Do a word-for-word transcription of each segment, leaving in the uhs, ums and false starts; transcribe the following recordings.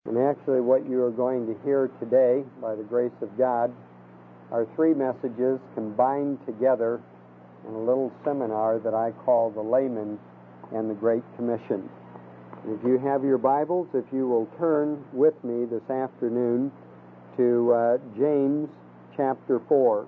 And actually what you are going to hear today, by the grace of God, are three messages combined together in a little seminar that I call The Layman and the Great Commission. And if you have your Bibles, if you will turn with me this afternoon to uh, James chapter four.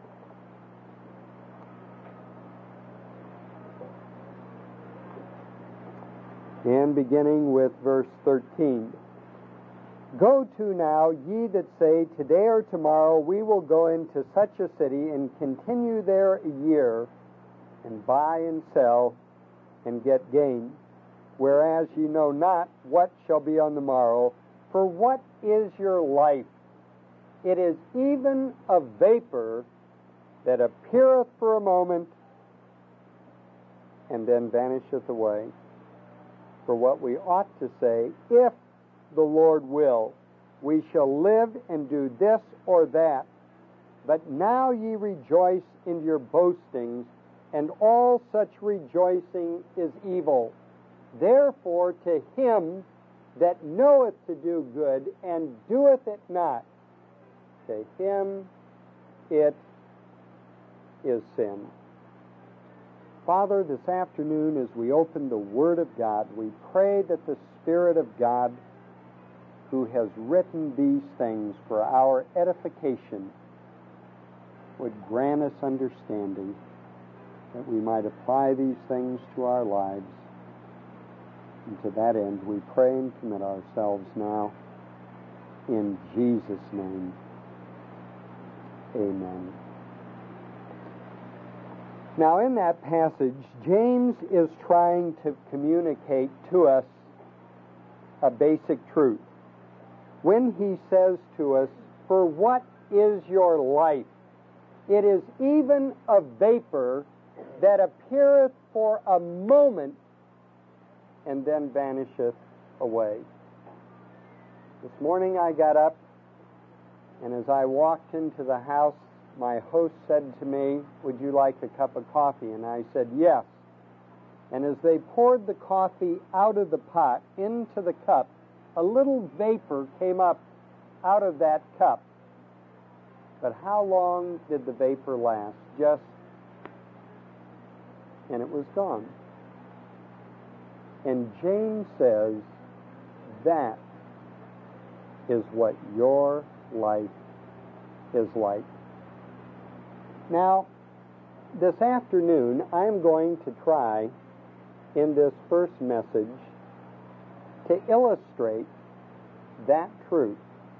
And beginning with verse thirteen. Go to now, ye that say, today or tomorrow we will go into such a city and continue there a year, and buy and sell, and get gain. Whereas ye know not what shall be on the morrow. For what is your life? It is even a vapor that appeareth for a moment, and then vanisheth away. For what we ought to say, if the Lord will, we shall live and do this or that. But now ye rejoice in your boastings, and all such rejoicing is evil. Therefore to him that knoweth to do good, and doeth it not, to him it is sin. Father, this afternoon as we open the Word of God, we pray that the Spirit of God, who has written these things for our edification, would grant us understanding, that we might apply these things to our lives. And to that end, we pray and commit ourselves now in Jesus' name. Amen. Now, in that passage, James is trying to communicate to us a basic truth. When he says to us, for what is your life? It is even a vapor that appeareth for a moment and then vanisheth away. This morning I got up, and as I walked into the house, my host said to me, would you like a cup of coffee? And I said, yes. And as they poured the coffee out of the pot into the cup, a little vapor came up out of that cup. But how long did the vapor last? Just, and it was gone. And James says, that is what your life is like. Now, this afternoon, I'm going to try, in this first message, to illustrate that truth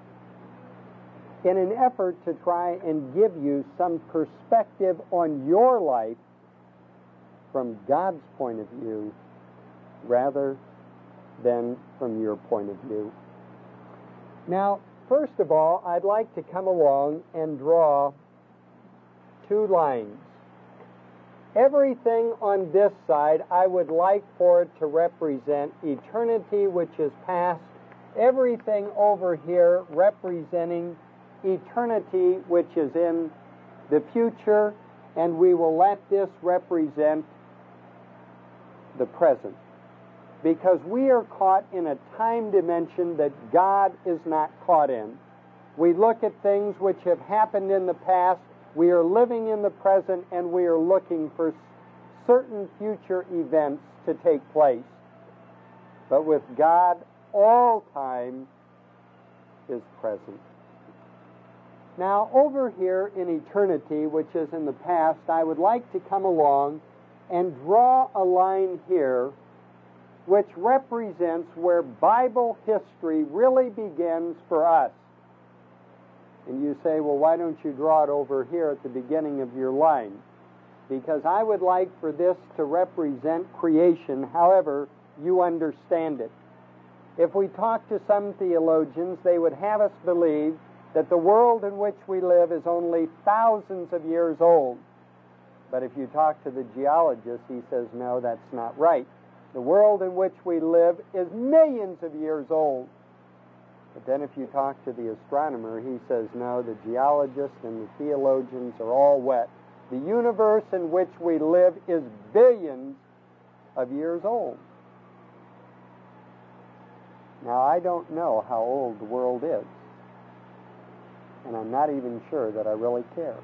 in an effort to try and give you some perspective on your life from God's point of view rather than from your point of view. Now, first of all, I'd like to come along and draw two lines. Everything on this side, I would like for it to represent eternity which is past. Everything over here representing eternity which is in the future. And we will let this represent the present. Because we are caught in a time dimension that God is not caught in. We look at things which have happened in the past. We are living in the present, and we are looking for certain future events to take place. But with God, all time is present. Now, over here in eternity, which is in the past, I would like to come along and draw a line here which represents where Bible history really begins for us. And you say, well, why don't you draw it over here at the beginning of your line? Because I would like for this to represent creation however you understand it. If we talk to some theologians, they would have us believe that the world in which we live is only thousands of years old. But if you talk to the geologist, he says, no, that's not right. The world in which we live is millions of years old. But then if you talk to the astronomer, he says, no, the geologists and the theologians are all wet. The universe in which we live is billions of years old. Now, I don't know how old the world is, and I'm not even sure that I really care.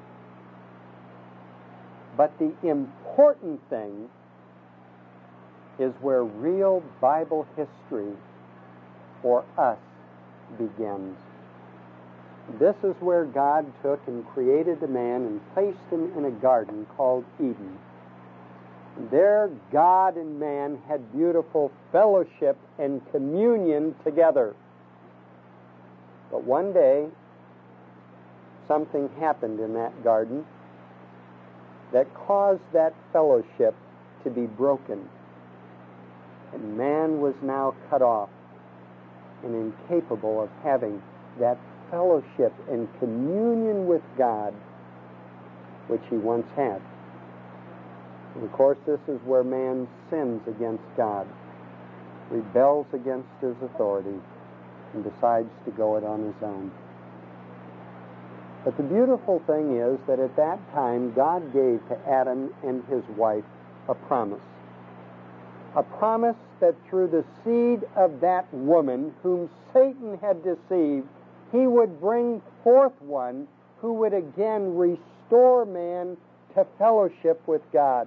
But the important thing is where real Bible history for us begins. This is where God took and created a man and placed him in a garden called Eden. There, God and man had beautiful fellowship and communion together. But one day, something happened in that garden that caused that fellowship to be broken. And man was now cut off and incapable of having that fellowship and communion with God which he once had. And of course, this is where man sins against God, rebels against his authority, and decides to go it on his own. But the beautiful thing is that at that time, God gave to Adam and his wife a promise. A promise that through the seed of that woman whom Satan had deceived, he would bring forth one who would again restore man to fellowship with God.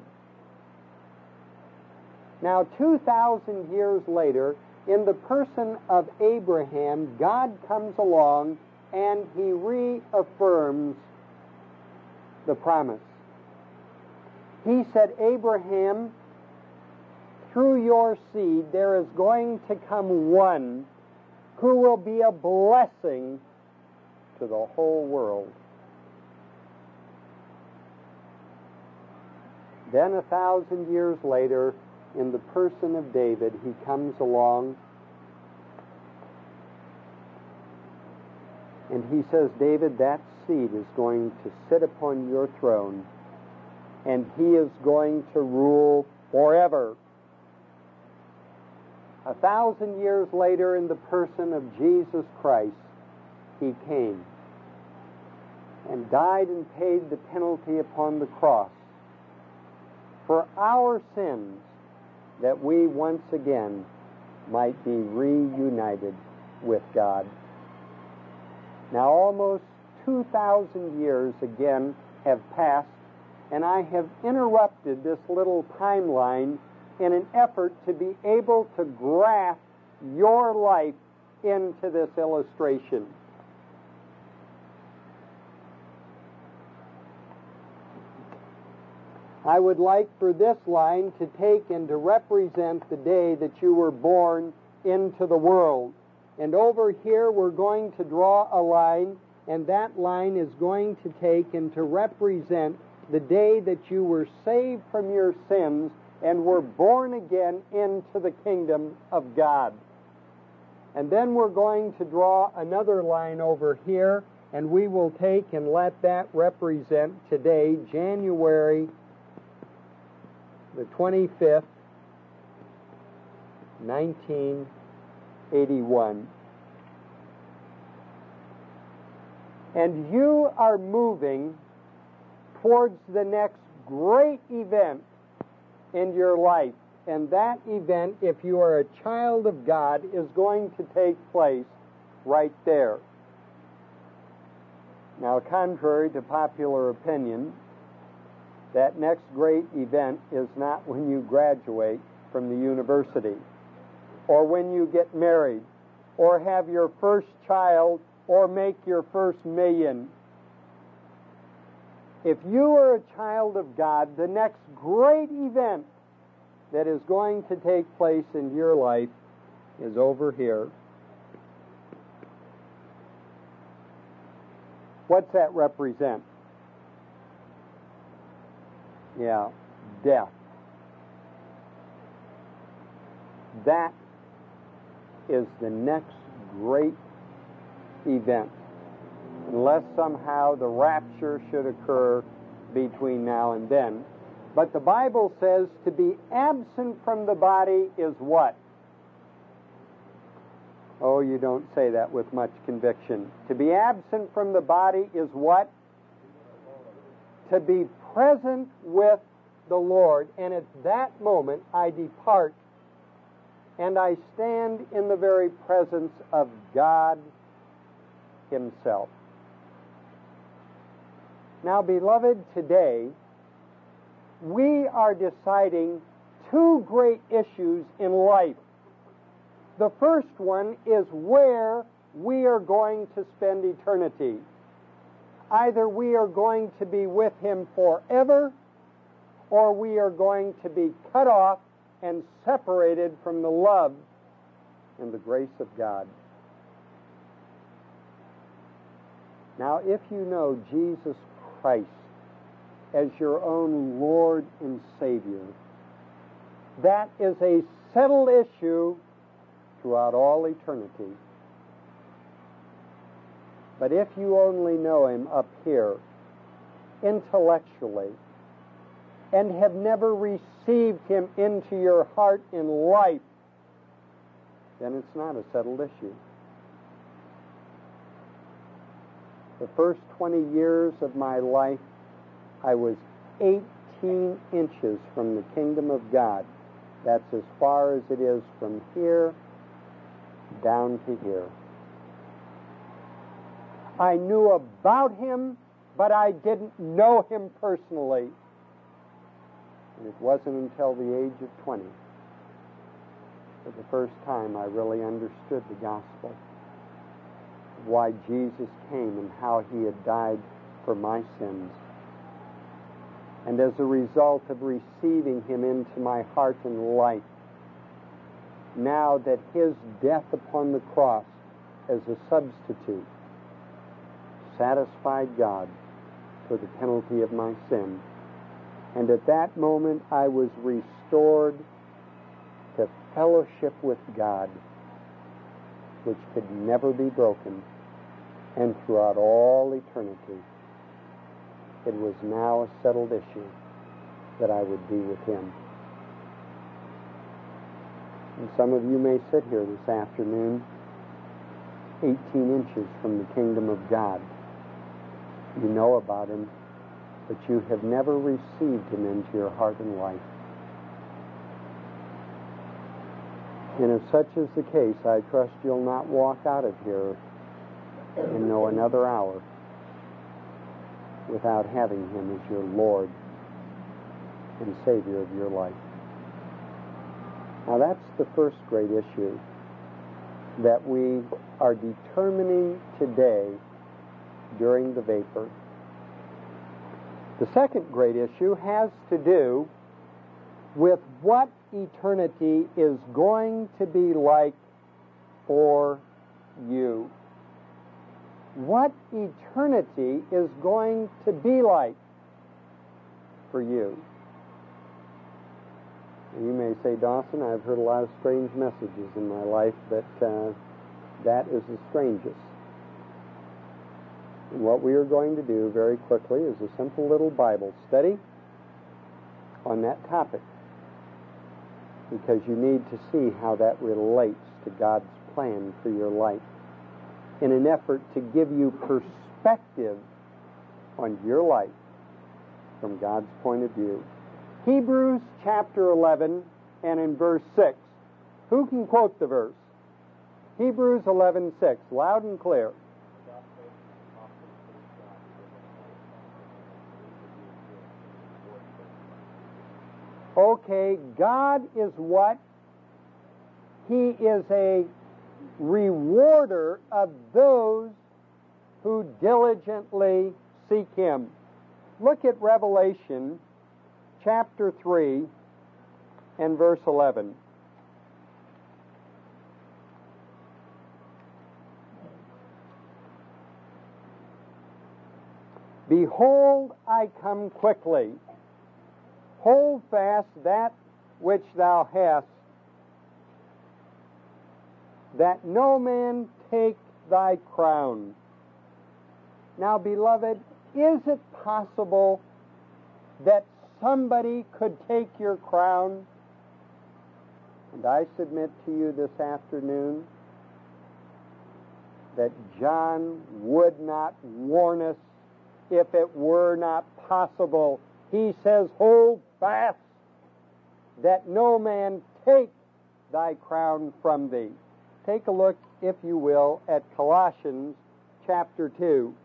Now, two thousand years later, in the person of Abraham, God comes along and he reaffirms the promise. He said, Abraham, through your seed there is going to come one who will be a blessing to the whole world. Then a thousand years later, in the person of David, he comes along and he says, David, that seed is going to sit upon your throne and he is going to rule forever. A thousand years later, in the person of Jesus Christ, he came and died and paid the penalty upon the cross for our sins, that we once again might be reunited with God. Now, almost two thousand years again have passed, and I have interrupted this little timeline in an effort to be able to graft your life into this illustration. I would like for this line to take and to represent the day that you were born into the world. And over here we're going to draw a line, and that line is going to take and to represent the day that you were saved from your sins and were born again into the kingdom of God. And then we're going to draw another line over here, and we will take and let that represent today, January the twenty-fifth, nineteen eighty-one. And you are moving towards the next great event in your life. And that event, if you are a child of God, is going to take place right there. Now, contrary to popular opinion, that next great event is not when you graduate from the university, or when you get married, or have your first child, or make your first million. If you are a child of God, the next great event that is going to take place in your life is over here. What's that represent? Yeah, death. That is the next great event, unless somehow the rapture should occur between now and then. But the Bible says to be absent from the body is what? Oh, you don't say that with much conviction. To be absent from the body is what? To be present with the Lord. And at that moment I depart and I stand in the very presence of God Himself. Now, beloved, today we are deciding two great issues in life. The first one is where we are going to spend eternity. Either we are going to be with Him forever, or we are going to be cut off and separated from the love and the grace of God. Now, if you know Jesus Christ as your own Lord and Savior, that is a settled issue throughout all eternity. But if you only know Him up here, intellectually, and have never received Him into your heart in life, then it's not a settled issue. The first twenty years of my life, I was eighteen inches from the kingdom of God. That's as far as it is from here down to here. I knew about Him, but I didn't know Him personally. And it wasn't until the age of twenty, for the first time, I really understood the gospel, why Jesus came and how He had died for my sins. And as a result of receiving Him into my heart and life, now that His death upon the cross as a substitute satisfied God for the penalty of my sin, and at that moment I was restored to fellowship with God, which could never be broken, and throughout all eternity, it was now a settled issue that I would be with Him. And some of you may sit here this afternoon, eighteen inches from the kingdom of God. You know about Him, but you have never received Him into your heart and life. And if such is the case, I trust you'll not walk out of here and know another hour without having Him as your Lord and Savior of your life. Now that's the first great issue that we are determining today during the vapor. The second great issue has to do with what eternity is going to be like for you. What eternity is going to be like for you. You may say, Dawson, I've heard a lot of strange messages in my life, but uh, that is the strangest. And what we are going to do very quickly is a simple little Bible study on that topic, because you need to see how that relates to God's plan for your life, in an effort to give you perspective on your life from God's point of view. Hebrews chapter eleven and in verse six. Who can quote the verse? Hebrews eleven six, loud and clear. Okay, God is what? He is a rewarder of those who diligently seek Him. Look at Revelation chapter three and verse eleven. Behold, I come quickly. Hold fast that which thou hast, that no man take thy crown. Now, beloved, is it possible that somebody could take your crown? And I submit to you this afternoon that John would not warn us if it were not possible. He says, hold fast, that no man take thy crown from thee. Take a look, if you will, at Colossians chapter two.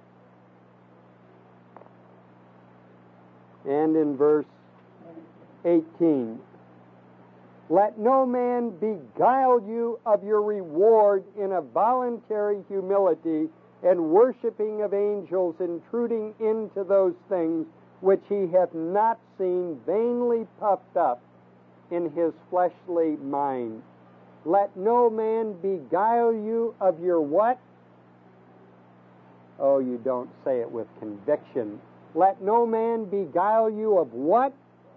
And in verse eighteen. Let no man beguile you of your reward in a voluntary humility and worshiping of angels, intruding into those things which he hath not seen, vainly puffed up in his fleshly mind. Let no man beguile you of your what? Oh, you don't say it with conviction. Let no man beguile you of what?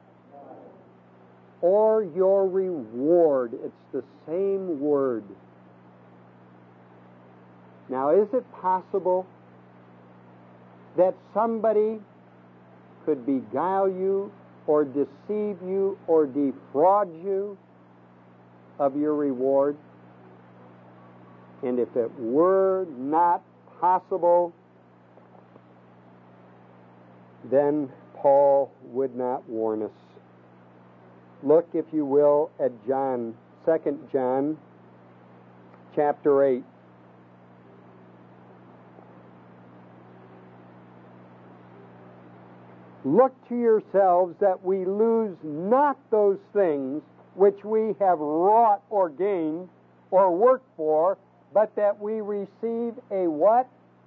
Or your reward. It's the same word. Now, is it possible that somebody could beguile you or deceive you or defraud you of your reward? And if it were not possible, then Paul would not warn us. Look, if you will, at John, Second John, chapter eight. Look to yourselves that we lose not those things which we have wrought or gained or worked for, but that we receive a what?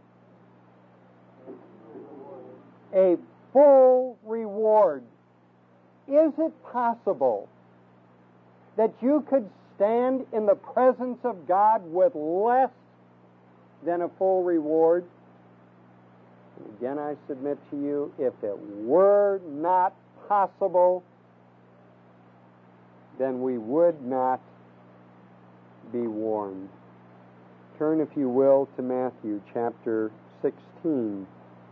A full reward. Is it possible that you could stand in the presence of God with less than a full reward? Again, I submit to you, if it were not possible, then we would not be warned. Turn, if you will, to Matthew chapter sixteen.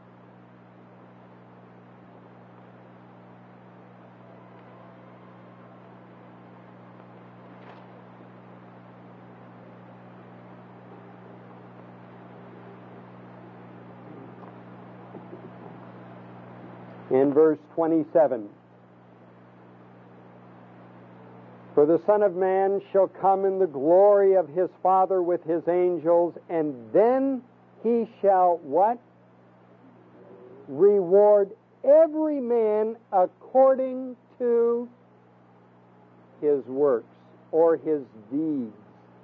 In verse twenty-seven, for the Son of Man shall come in the glory of his Father with his angels, and then he shall what? Reward every man according to his works or his deeds.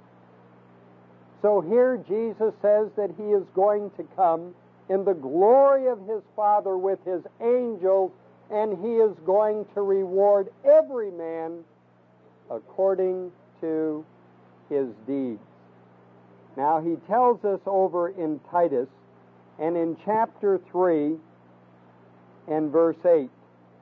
So here Jesus says that he is going to come in the glory of his Father with his angels, and he is going to reward every man according to his deeds. Now he tells us over in Titus, and in chapter three and verse eight,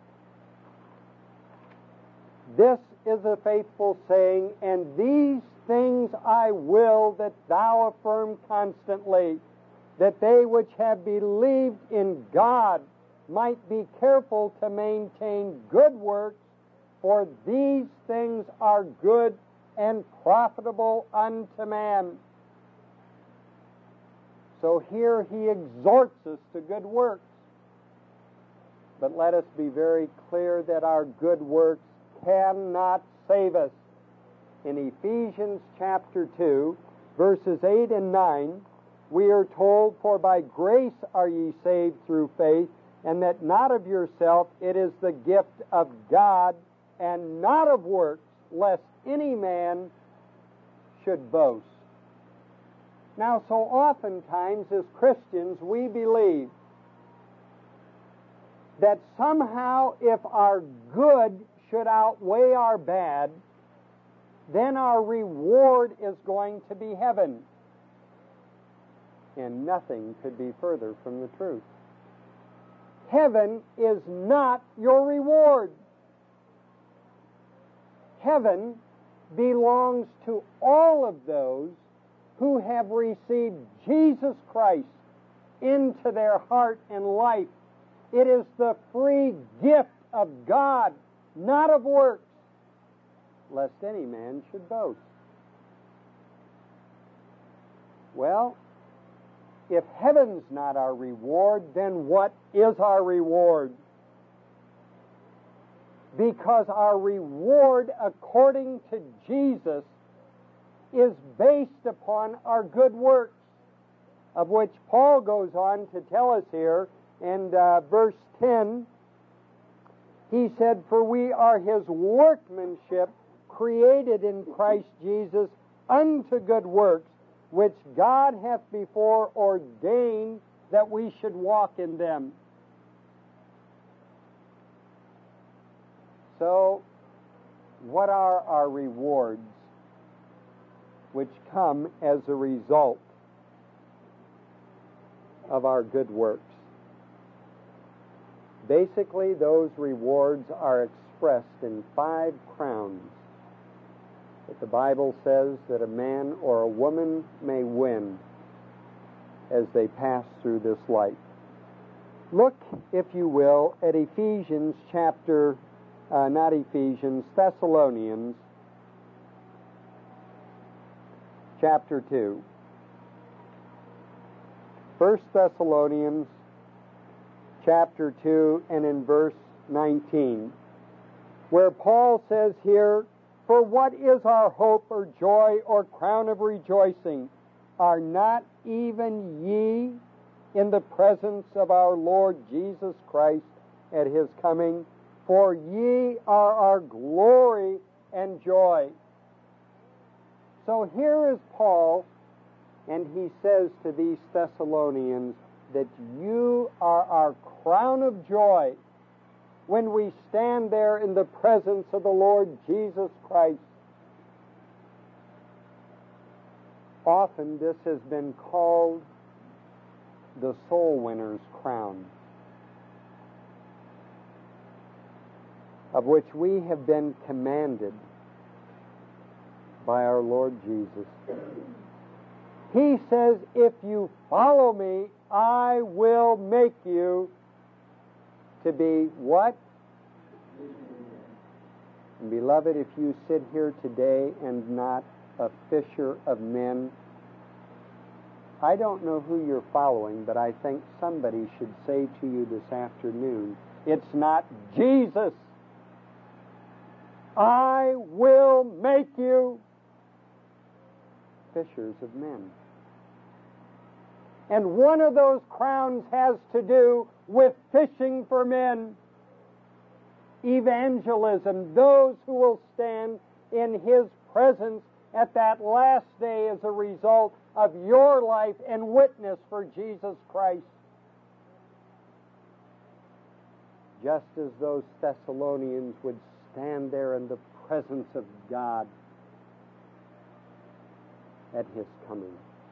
this is a faithful saying, and these things I will that thou affirm constantly, that they which have believed in God might be careful to maintain good works, for these things are good and profitable unto man. So here he exhorts us to good works. But let us be very clear that our good works cannot save us. In Ephesians chapter two, verses eight and nine, we are told, for by grace are ye saved through faith, and that not of yourself, it is the gift of God, and not of works, lest any man should boast. Now, so oftentimes as Christians, we believe that somehow if our good should outweigh our bad, then our reward is going to be heaven. And nothing could be further from the truth. Heaven is not your reward. Heaven belongs to all of those who have received Jesus Christ into their heart and life. It is the free gift of God, not of works, lest any man should boast. Well, if heaven's not our reward, then what is our reward? because our reward according to Jesus is based upon our good works, of which Paul goes on to tell us here in uh, verse ten. He said, "For we are His workmanship, created in Christ Jesus unto good works, which God hath before ordained that we should walk in them." So, what are our rewards which come as a result of our good works? Basically, those rewards are expressed in five crowns that the Bible says that a man or a woman may win as they pass through this life. Look, if you will, at Ephesians chapter, uh, not Ephesians, Thessalonians chapter two. First Thessalonians chapter two and in verse nineteen, where Paul says here, "For what is our hope or joy or crown of rejoicing? Are not even ye in the presence of our Lord Jesus Christ at His coming? For ye are our glory and joy." So here is Paul, and he says to these Thessalonians that you are our crown of joy when we stand there in the presence of the Lord Jesus Christ. Often this has been called the soul winner's crown, of which we have been commanded by our Lord Jesus. He says, "If you follow me, I will make you to be" what? And beloved, if you sit here today and not a fisher of men, I don't know who you're following, but I think somebody should say to you this afternoon, it's not Jesus. I will make you fishers of men. And one of those crowns has to do with fishing for men. Evangelism, those who will stand in His presence at that last day as a result of your life and witness for Jesus Christ. Just as those Thessalonians would stand there in the presence of God at His coming.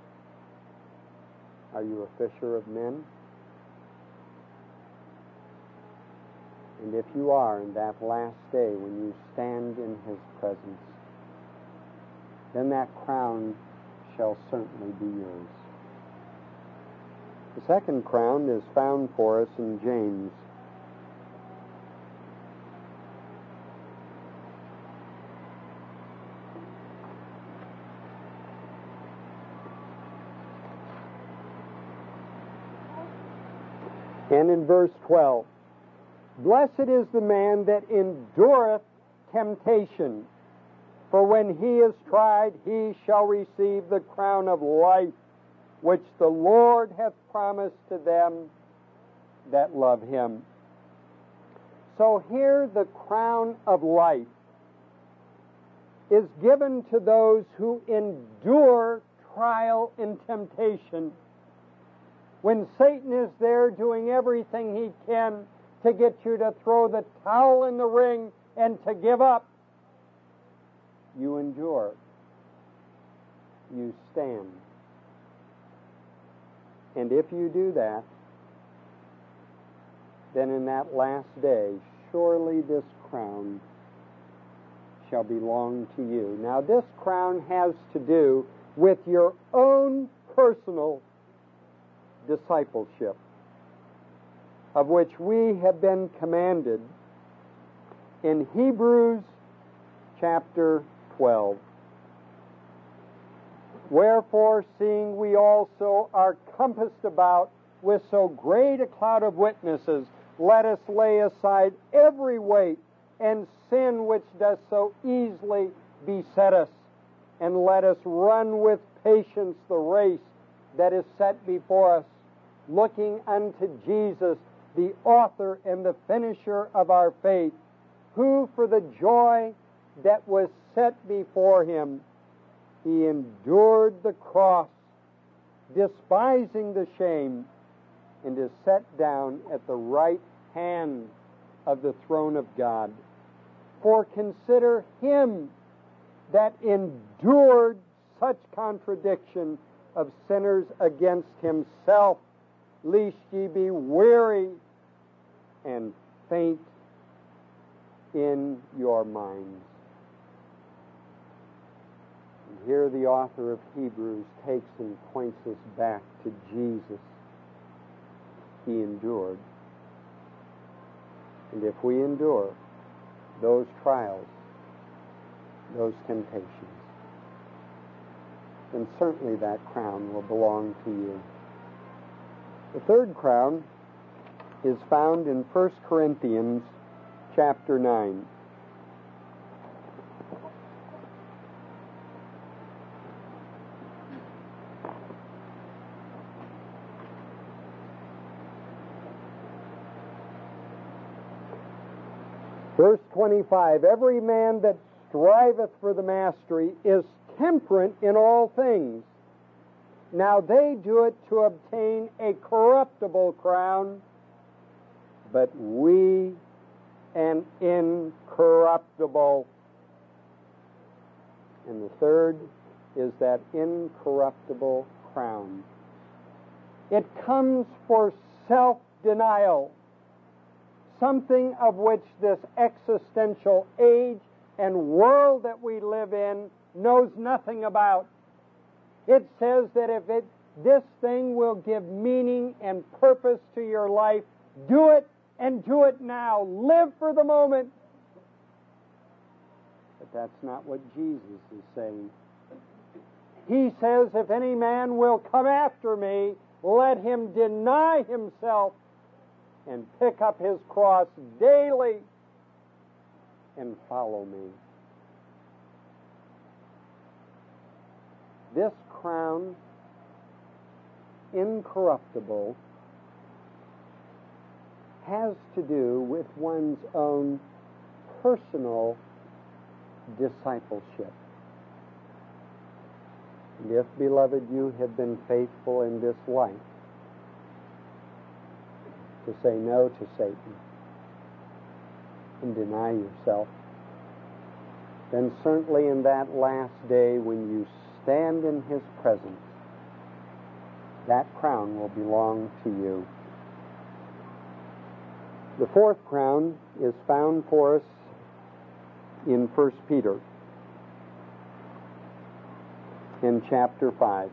Are you a fisher of men? And if you are in that last day when you stand in His presence, then that crown shall certainly be yours. The second crown is found for us in James. And in verse twelve, "Blessed is the man that endureth temptation, for when he is tried, he shall receive the crown of life, which the Lord hath promised to them that love Him." So here the crown of life is given to those who endure trial and temptation. When Satan is there doing everything he can to get you to throw the towel in the ring and to give up, you endure. You stand. And if you do that, then in that last day, surely this crown shall belong to you. Now, this crown has to do with your own personal discipleship, of which we have been commanded in Hebrews chapter twelve. "Wherefore, seeing we also are compassed about with so great a cloud of witnesses, let us lay aside every weight and sin which does so easily beset us, and let us run with patience the race that is set before us, looking unto Jesus, the author and the finisher of our faith, who for the joy that was set before him, he endured the cross, despising the shame, and is set down at the right hand of the throne of God. For consider him that endured such contradiction of sinners against himself, lest ye be weary and faint in your minds. And here the author of Hebrews takes and points us back to Jesus. He endured. And if we endure those trials, those temptations, then certainly that crown will belong to you. The third crown is found in First Corinthians chapter nine. Verse twenty-five, every man that striveth for the mastery is temperate in all things. Now they do it to obtain a corruptible crown, but we an incorruptible. And the third is that incorruptible crown. It comes for self-denial, something of which this existential age and world that we live in knows nothing about. It says that if it, this thing will give meaning and purpose to your life, do it, and do it now. Live for the moment. But that's not what Jesus is saying. He says, if any man will come after me, let him deny himself and pick up his cross daily and follow me. This crown, incorruptible, has to do with one's own personal discipleship. And if, beloved, you have been faithful in this life to say no to Satan and deny yourself, then certainly in that last day when you stand in his presence, that crown will belong to you. The fourth crown is found for us in First Peter in chapter five.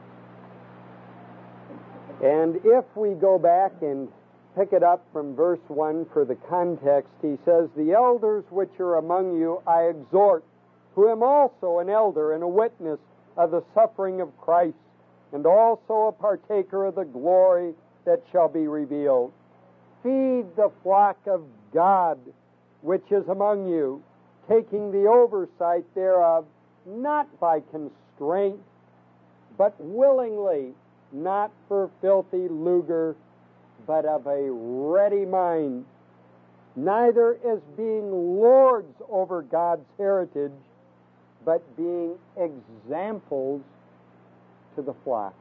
And if we go back and pick it up from verse one for the context, he says, the elders which are among you I exhort, who am also an elder and a witness of the suffering of Christ, and also a partaker of the glory that shall be revealed. Feed the flock of God which is among you, taking the oversight thereof, not by constraint, but willingly, not for filthy lucre, but of a ready mind, neither as being lords over God's heritage, but being examples to the flock.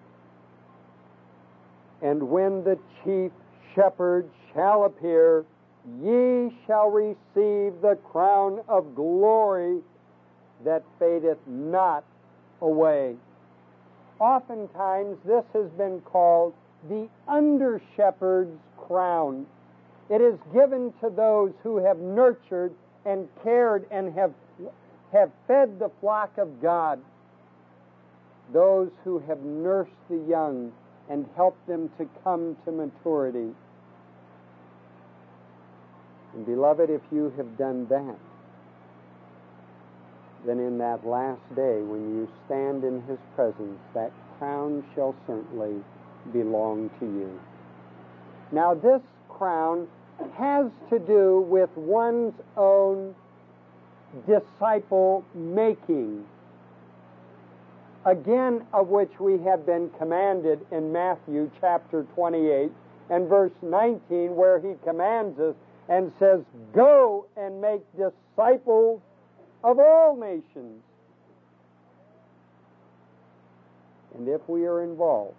And when the chief shepherd shall appear, ye shall receive the crown of glory that fadeth not away. Oftentimes this has been called the under-shepherd's crown. It is given to those who have nurtured and cared and have, have fed the flock of God, those who have nursed the young and helped them to come to maturity. And beloved, if you have done that, then in that last day, when you stand in his presence, that crown shall certainly belong to you. Now this crown has to do with one's own disciple making, again of which we have been commanded in Matthew chapter twenty-eight and verse nineteen, where he commands us and says, "Go and make disciples of all nations." And if we are involved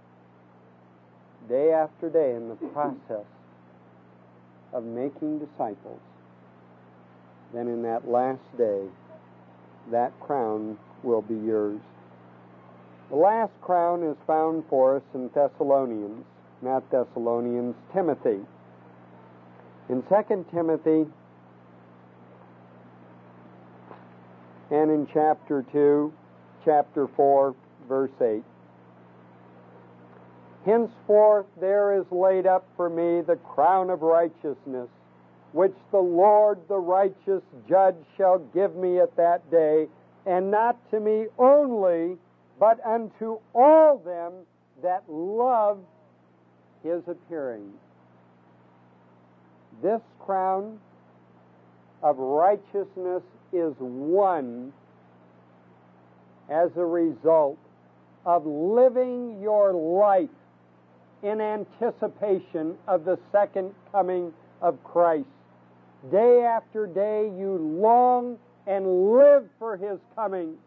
day after day in the process of making disciples, then in that last day, that crown will be yours. The last crown is found for us in Thessalonians, not Thessalonians, Timothy. In Second Timothy and in chapter two, chapter four, verse eight. "Henceforth there is laid up for me the crown of righteousness, which the Lord, the righteous judge, shall give me at that day, and not to me only, but unto all them that love his appearing." This crown of righteousness is won as a result of living your life in anticipation of the second coming of Christ. Day after day you long and live for his coming.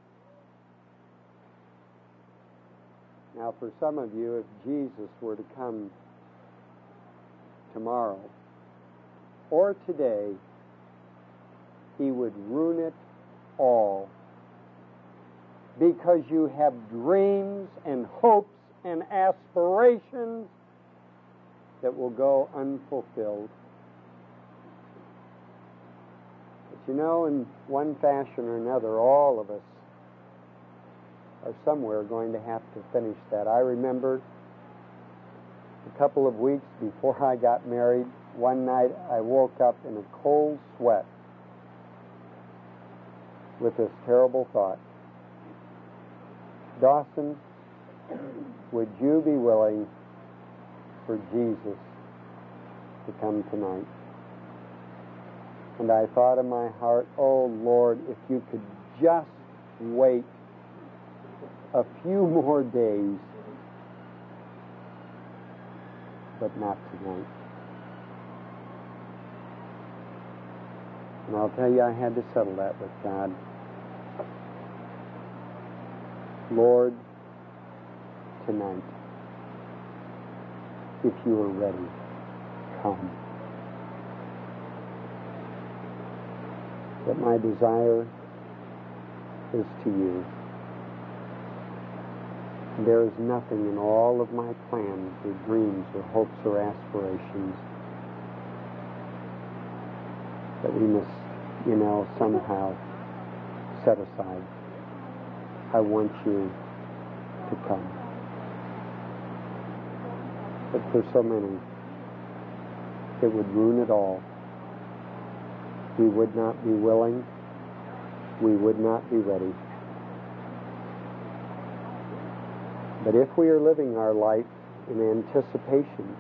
Now, for some of you, if Jesus were to come tomorrow or today, he would ruin it all, because you have dreams and hopes and aspirations that will go unfulfilled. But you know, in one fashion or another, all of us are somewhere going to have to finish that. I remember a couple of weeks before I got married, one night I woke up in a cold sweat with this terrible thought: Dawson, would you be willing for Jesus to come tonight? And I thought in my heart, oh Lord, if you could just wait a few more days, but not tonight. And I'll tell you, I had to settle that with God. Lord, tonight, if you are ready, come. But my desire is to you. There is nothing in all of my plans or dreams or hopes or aspirations that we must, you know, somehow set aside. I want you to come. But for so many, it would ruin it all. We would not be willing. We would not be ready. But if we are living our life in anticipation,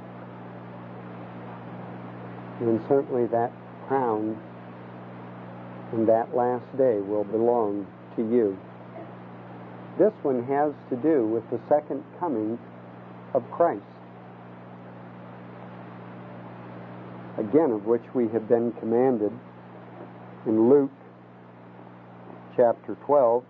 then certainly that crown and that last day will belong to you. This one has to do with the second coming of Christ, again of which we have been commanded in Luke chapter twelve.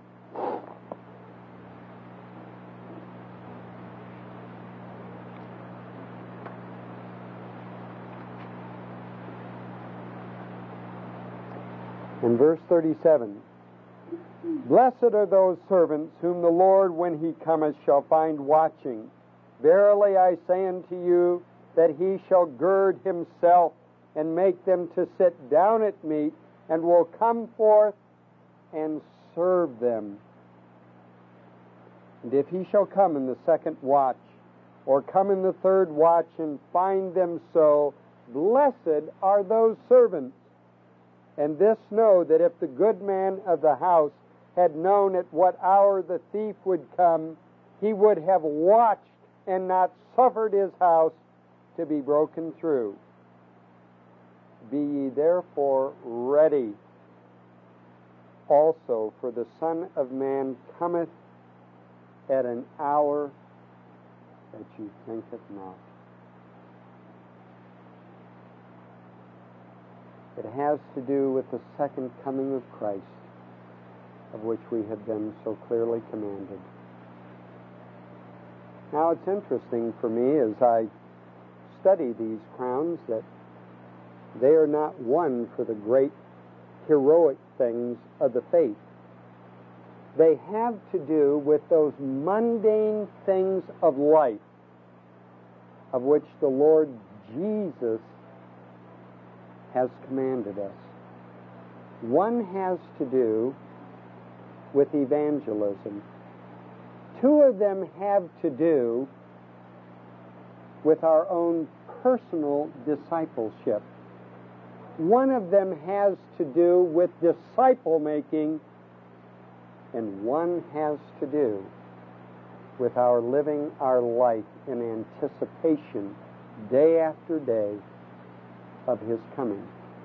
In verse thirty-seven, "Blessed are those servants whom the Lord, when he cometh, shall find watching. Verily I say unto you, that he shall gird himself and make them to sit down at meat, and will come forth and serve them. And if he shall come in the second watch, or come in the third watch, and find them so, blessed are those servants. And this know, that if the good man of the house had known at what hour the thief would come, he would have watched and not suffered his house to be broken through." Be ye therefore ready also, for the Son of Man cometh at an hour that you thinketh not. It has to do with the second coming of Christ, of which we have been so clearly commanded. Now it's interesting for me as I study these crowns that they are not won for the great heroic things of the faith. They have to do with those mundane things of life of which the Lord Jesus has commanded us. One has to do with evangelism. Two of them have to do with our own personal discipleship. One of them has to do with disciple making, and one has to do with our living our life in anticipation, day after day, of His coming.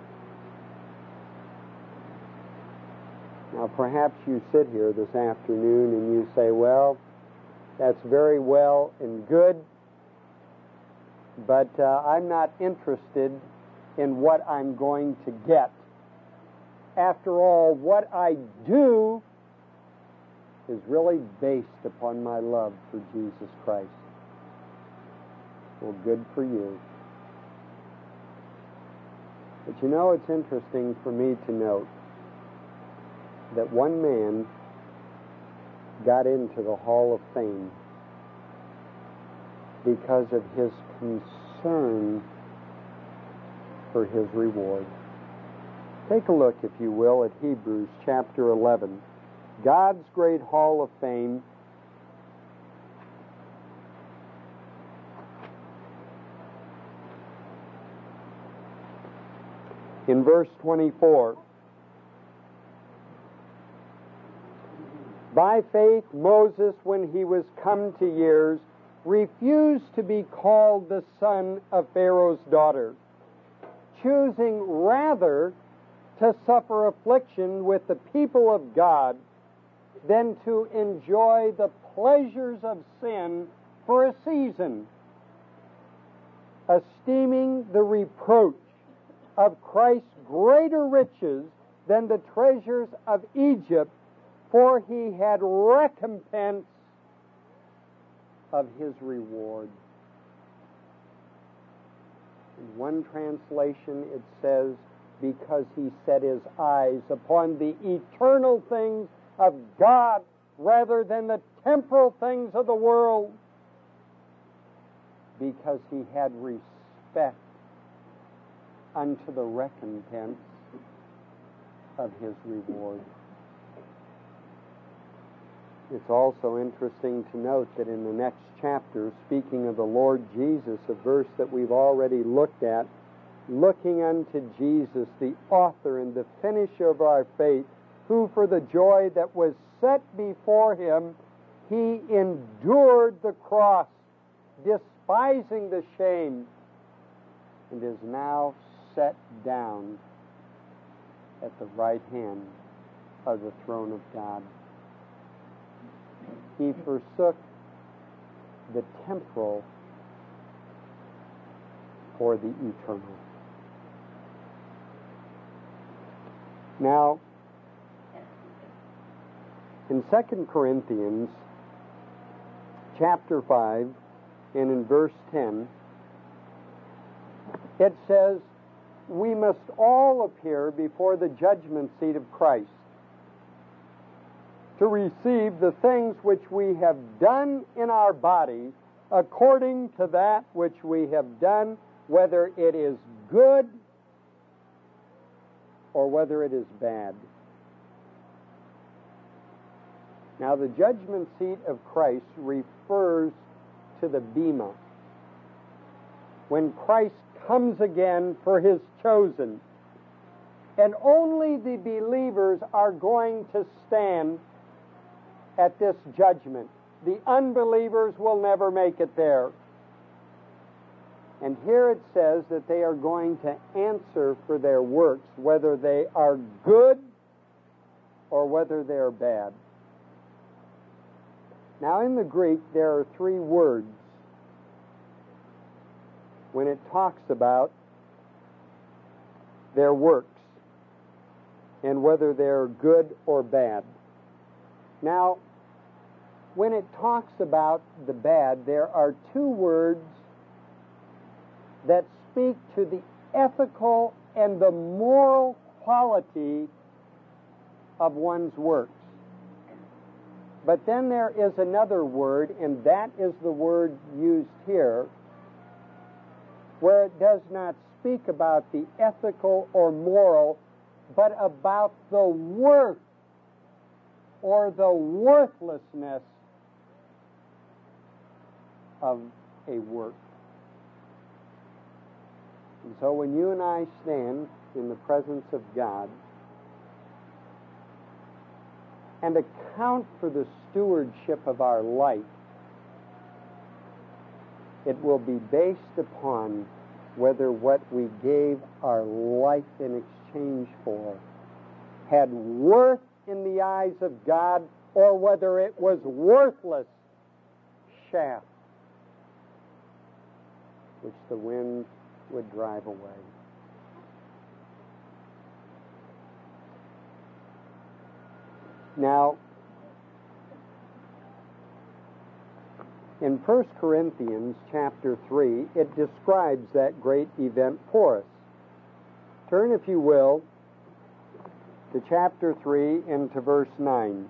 Now, perhaps you sit here this afternoon and you say, well, that's very well and good, but uh, I'm not interested in what I'm going to get. After all, what I do is really based upon my love for Jesus Christ. Well, good for you. But you know, it's interesting for me to note that one man got into the Hall of Fame because of his concern for his reward. Take a look, if you will, at Hebrews chapter eleven. God's great Hall of Fame. In verse twenty-four, by faith Moses, when he was come to years, refused to be called the son of Pharaoh's daughter, choosing rather to suffer affliction with the people of God than to enjoy the pleasures of sin for a season, esteeming the reproach of Christ greater riches than the treasures of Egypt, for he had recompense of his reward. In one translation it says, because he set his eyes upon the eternal things of God rather than the temporal things of the world, because he had respect unto the recompense of his reward. It's also interesting to note that in the next chapter, speaking of the Lord Jesus, a verse that we've already looked at, looking unto Jesus, the author and the finisher of our faith, who for the joy that was set before him, he endured the cross, despising the shame, and is now set down at the right hand of the throne of God. He forsook the temporal for the eternal. Now, in Second Corinthians chapter five and in verse ten, it says, we must all appear before the judgment seat of Christ to receive the things which we have done in our body according to that which we have done, whether it is good or whether it is bad. Now, the judgment seat of Christ refers to the bema, when Christ comes again for his chosen. And only the believers are going to stand at this judgment. The unbelievers will never make it there. And here it says that they are going to answer for their works, whether they are good or whether they are bad. Now, in the Greek, there are three words when it talks about their works and whether they're good or bad. Now, when it talks about the bad, there are two words that speak to the ethical and the moral quality of one's works. But then there is another word, and that is the word used here, where it does not speak about the ethical or moral, but about the worth or the worthlessness of a work. And so when you and I stand in the presence of God and account for the stewardship of our life, it will be based upon whether what we gave our life in exchange for had worth in the eyes of God, or whether it was worthless chaff which the wind would drive away. Now, in First Corinthians chapter three, it describes that great event for us. Turn, if you will, to chapter three and to verse nine.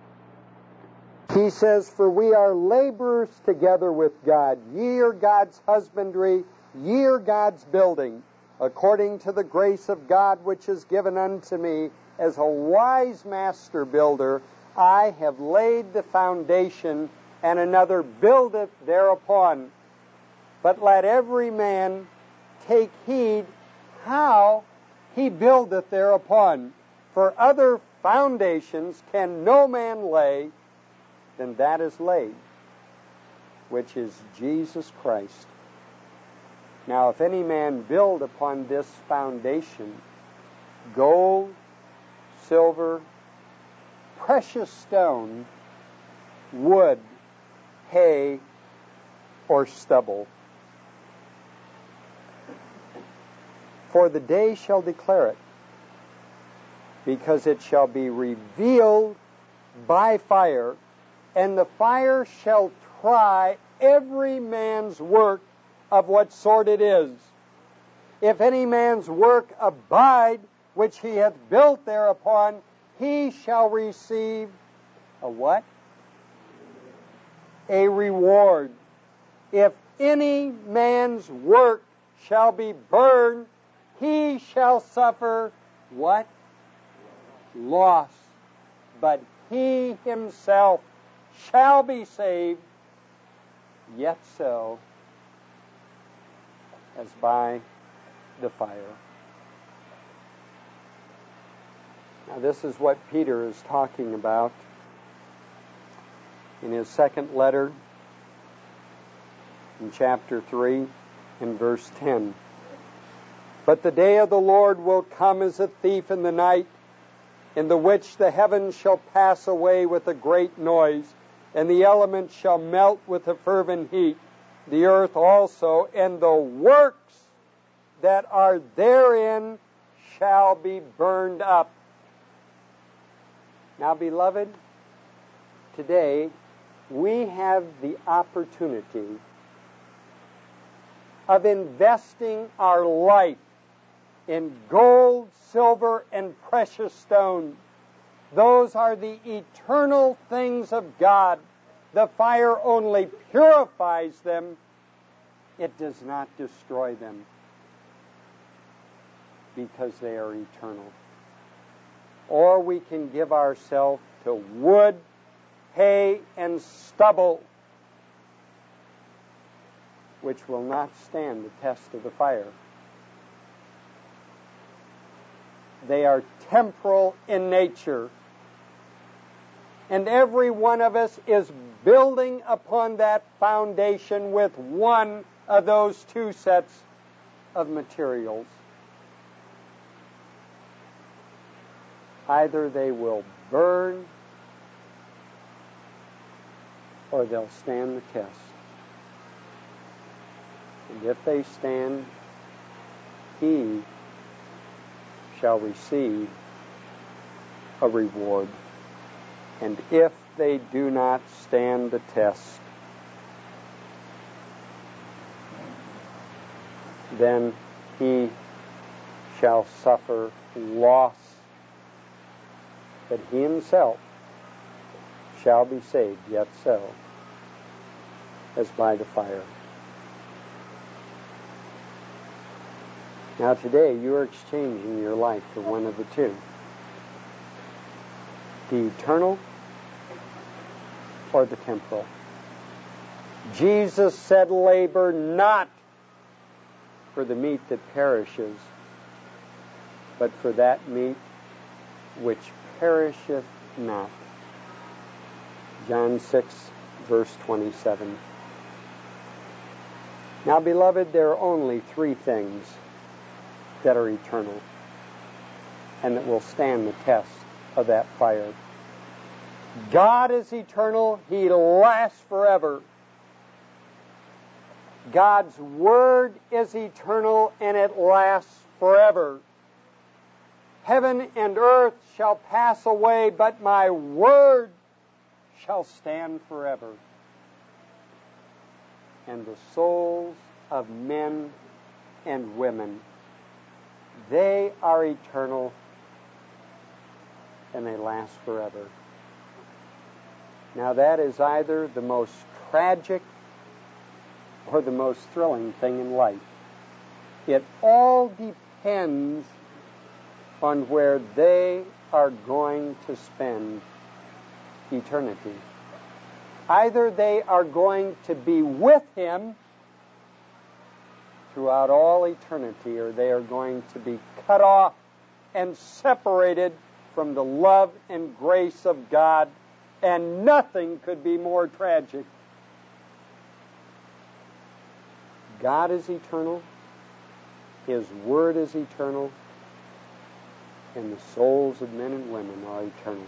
He says, "For we are laborers together with God. Ye are God's husbandry, ye are God's building, according to the grace of God which is given unto me, as a wise master builder, I have laid the foundation, and another buildeth thereupon. But let every man take heed how he buildeth thereupon. For other foundations can no man lay than that is laid, which is Jesus Christ. Now, if any man build upon this foundation gold, silver, precious stone, wood, hay, or stubble, for the day shall declare it, because it shall be revealed by fire, and the fire shall try every man's work of what sort it is. If any man's work abide, which he hath built thereupon, he shall receive a what? A reward. If any man's work shall be burned, he shall suffer what? Loss. But he himself shall be saved, yet so as by the fire." Now, this is what Peter is talking about in his second letter in chapter three and verse ten. "But the day of the Lord will come as a thief in the night, in the which the heavens shall pass away with a great noise, and the elements shall melt with a fervent heat, the earth also, and the works that are therein shall be burned up." Now, beloved, today we have the opportunity of investing our life in gold, silver, and precious stones. Those are the eternal things of God. The fire only purifies them. It does not destroy them, because they are eternal. Or we can give ourselves to wood, hay, and stubble, which will not stand the test of the fire. They are temporal in nature. And every one of us is building upon that foundation with one of those two sets of materials. Either they will burn or they'll stand the test. And if they stand, he shall receive a reward. And if they do not stand the test, then he shall suffer loss, but he himself shall be saved, yet so, as by the fire. Now today you are exchanging your life for one of the two. The eternal or the temporal. Jesus said, labor not for the meat that perishes, but for that meat which perisheth not. John six, verse twenty-seven. Now, beloved, there are only three things that are eternal and that will stand the test of that fire. God is eternal. He lasts forever. God's Word is eternal, and it lasts forever. Heaven and earth shall pass away, but my Word shall stand forever. And the souls of men and women, they are eternal, and they last forever. Now that is either the most tragic or the most thrilling thing in life. It all depends on where they are going to spend eternity. Either they are going to be with Him throughout all eternity, or they are going to be cut off and separated from the love and grace of God, and nothing could be more tragic. God is eternal, His Word is eternal, and the souls of men and women are eternal.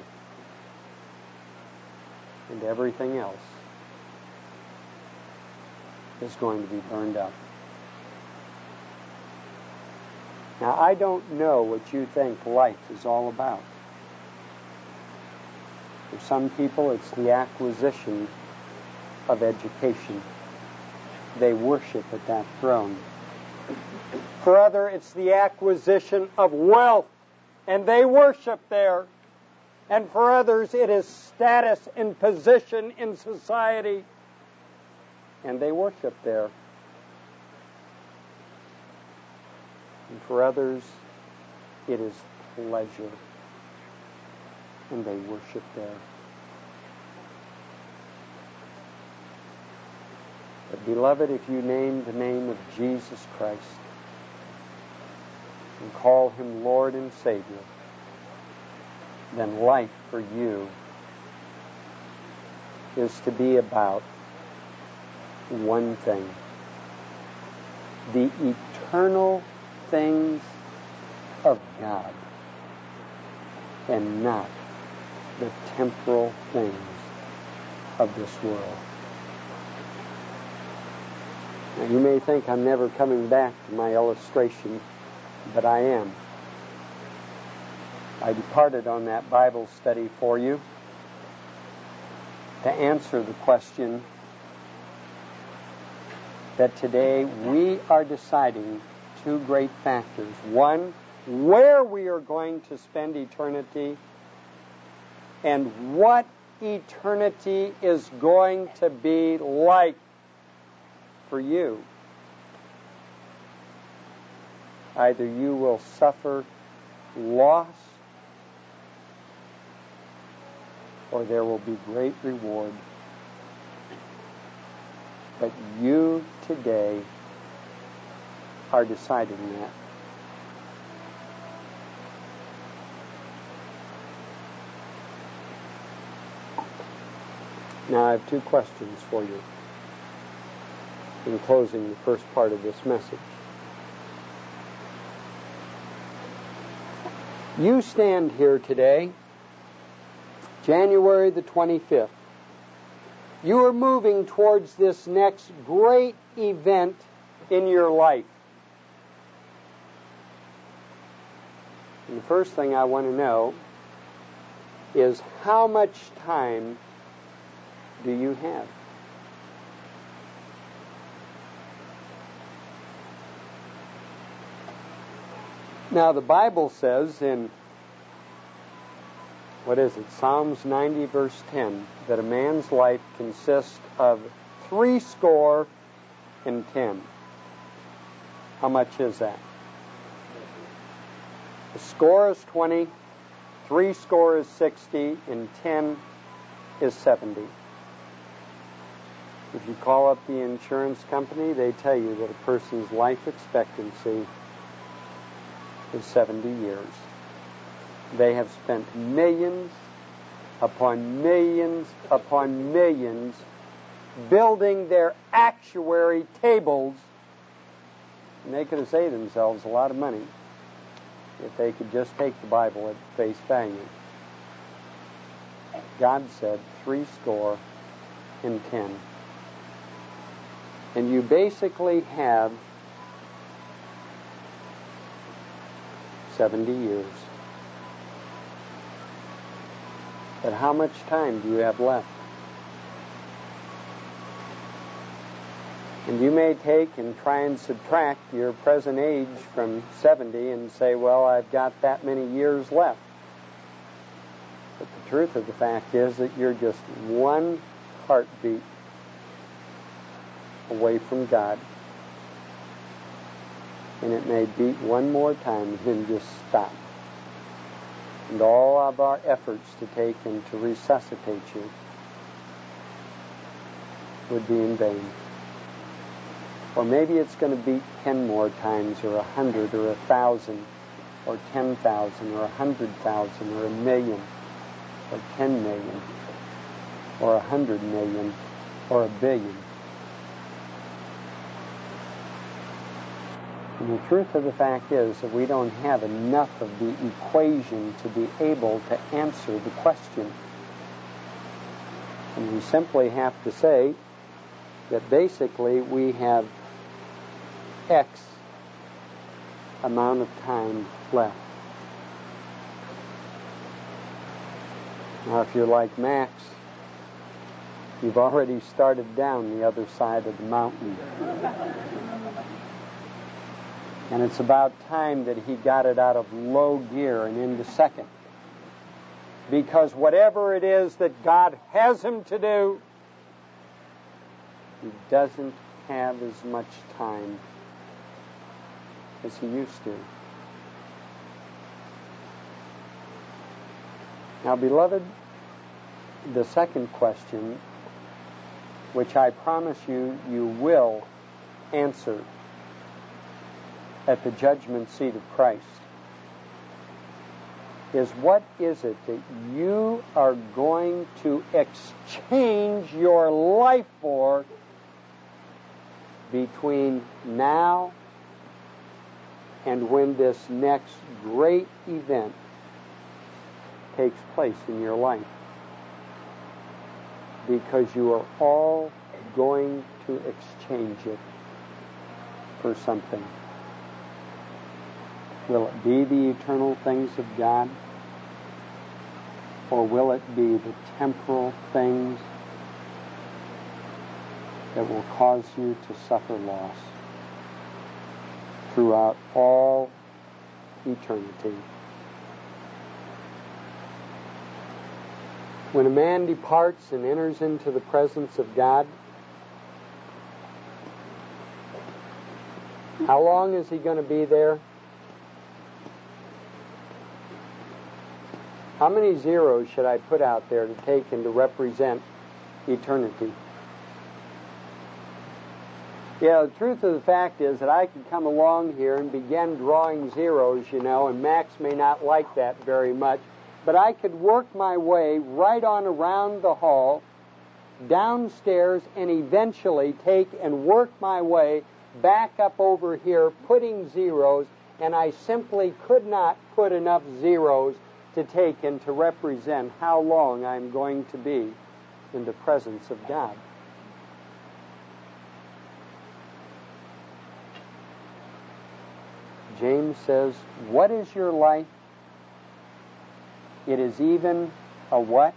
And everything else is going to be burned up. Now, I don't know what you think life is all about. For some people, it's the acquisition of education. They worship at that throne. For others, it's the acquisition of wealth, and they worship there. And for others, it is status and position in society, and they worship there. And for others, it is pleasure, and they worship there. But beloved, if you name the name of Jesus Christ and call Him Lord and Savior, then life for you is to be about one thing: the eternal things of God, and not the temporal things of this world. Now, you may think I'm never coming back to my illustration, but I am. I departed on that Bible study for you to answer the question that today we are deciding two great factors. One, where we are going to spend eternity, and what eternity is going to be like for you. Either you will suffer loss, or there will be great reward. But you today are deciding that. Now I have two questions for you. in closing the first part of this message. You stand here today, January the twenty-fifth. You are moving towards this next great event in your life. And the first thing I want to know is, how much time do you have? Now, the Bible says in, what is it, Psalms ninety, verse ten, that a man's life consists of three score and ten. How much is that? A score is twenty, three score is sixty, and ten is seventy. If you call up the insurance company, they tell you that a person's life expectancy is seventy years. They have spent millions upon millions upon millions building their actuary tables, and they could have saved themselves a lot of money if they could just take the Bible at face value. God said three score and ten. And you basically have seventy years. But how much time do you have left? And you may take and try and subtract your present age from seventy and say, well, I've got that many years left. But the truth of the fact is that you're just one heartbeat away from God. And it may beat one more time and then just stop. And all of our efforts to take and to resuscitate you would be in vain. Or maybe it's going to beat ten more times, or a hundred, or a thousand, or ten thousand, or a hundred thousand, or a million, or ten million, or a hundred million, or a billion. And the truth of the fact is that we don't have enough of the equation to be able to answer the question. And we simply have to say that basically we have X amount of time left. Now, if you're like Max, you've already started down the other side of the mountain. And it's about time that he got it out of low gear and into second. Because whatever it is that God has him to do, he doesn't have as much time as he used to. Now, beloved, the second question, which I promise you you will answer at the judgment seat of Christ, is what is it that you are going to exchange your life for between now and when this next great event takes place in your life? Because you are all going to exchange it for something. Will it be the eternal things of God? Or will it be the temporal things that will cause you to suffer loss throughout all eternity? When a man departs and enters into the presence of God, how long is he going to be there? How many zeros should I put out there to take and to represent eternity? Yeah, the truth of the fact is that I could come along here and begin drawing zeros, you know, and Max may not like that very much, but I could work my way right on around the hall downstairs and eventually take and work my way back up over here, putting zeros, and I simply could not put enough zeros to take and to represent how long I'm going to be in the presence of God. James says, what is your life? It is even a what?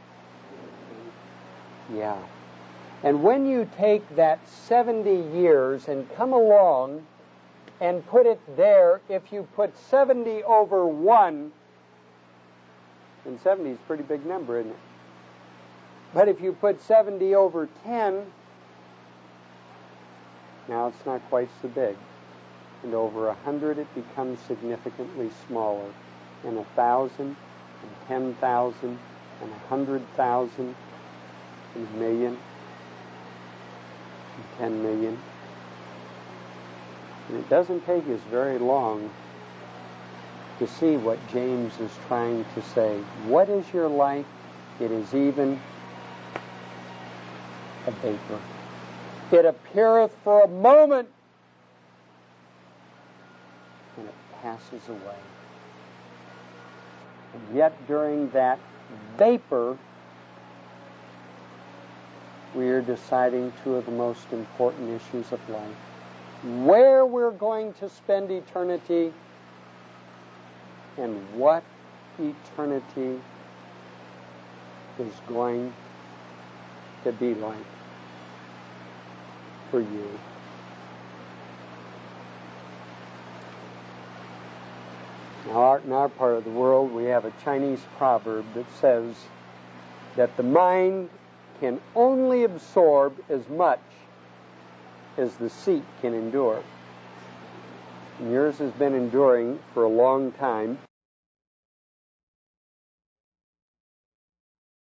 Yeah. And when you take that seventy years and come along and put it there, if you put seventy over one, and seventy is a pretty big number, isn't it? But if you put seventy over ten, now it's not quite so big. And over a hundred, it becomes significantly smaller. And a thousand, and ten thousand, and a hundred thousand, and a million, and ten million. And it doesn't take us very long to see what James is trying to say. What is your life? It is even a vapor. It appeareth for a moment, and it passes away. And yet during that vapor, we are deciding two of the most important issues of life. Where we're going to spend eternity, and what eternity is going to be like for you. Now, in our part of the world, we have a Chinese proverb that says that the mind can only absorb as much as the seat can endure. And yours has been enduring for a long time.